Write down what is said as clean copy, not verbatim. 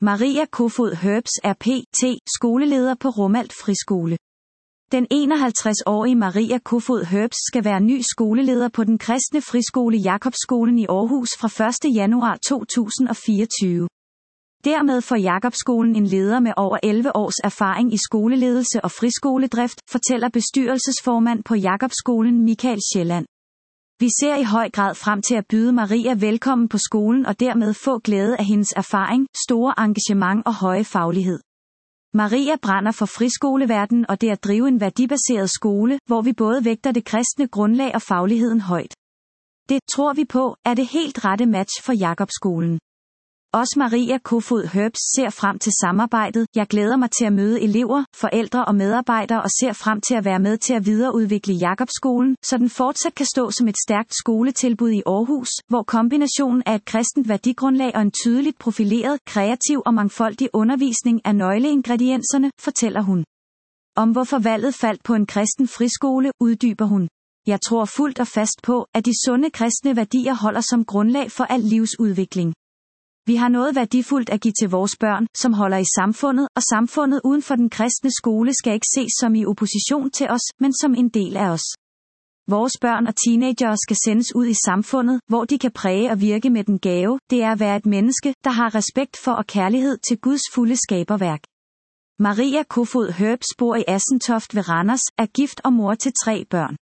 Maria Kofod Herbst er p.t. skoleleder på Romalt Friskole. Den 51-årige Maria Kofod Herbst skal være ny skoleleder på den kristne friskole Jakobskolen i Aarhus fra 1. januar 2024. Dermed får Jakobskolen en leder med over 11 års erfaring i skoleledelse og friskoledrift, fortæller bestyrelsesformand på Jakobskolen Michael Sjælland. Vi ser i høj grad frem til at byde Maria velkommen på skolen og dermed få glæde af hendes erfaring, store engagement og høje faglighed. Maria brænder for friskoleverdenen og det at drive en værdibaseret skole, hvor vi både vægter det kristne grundlag og fagligheden højt. Det, tror vi på, er det helt rette match for Jakobskolen. Også Maria Kofod Herbst ser frem til samarbejdet. Jeg glæder mig til at møde elever, forældre og medarbejdere og ser frem til at være med til at videreudvikle Jakobskolen, så den fortsat kan stå som et stærkt skoletilbud i Aarhus, hvor kombinationen af et kristent værdigrundlag og en tydeligt profileret, kreativ og mangfoldig undervisning er nøgleingredienserne, fortæller hun. Om hvorfor valget faldt på en kristen friskole, uddyber hun. Jeg tror fuldt og fast på, at de sunde kristne værdier holder som grundlag for al livsudvikling. Vi har noget værdifuldt at give til vores børn, som holder i samfundet, og samfundet uden for den kristne skole skal ikke ses som i opposition til os, men som en del af os. Vores børn og teenagere skal sendes ud i samfundet, hvor de kan præge og virke med den gave, det er at være et menneske, der har respekt for og kærlighed til Guds fulde skaberværk. Maria Kofod Herbst bor i Assentoft ved Randers, er gift og mor til 3 børn.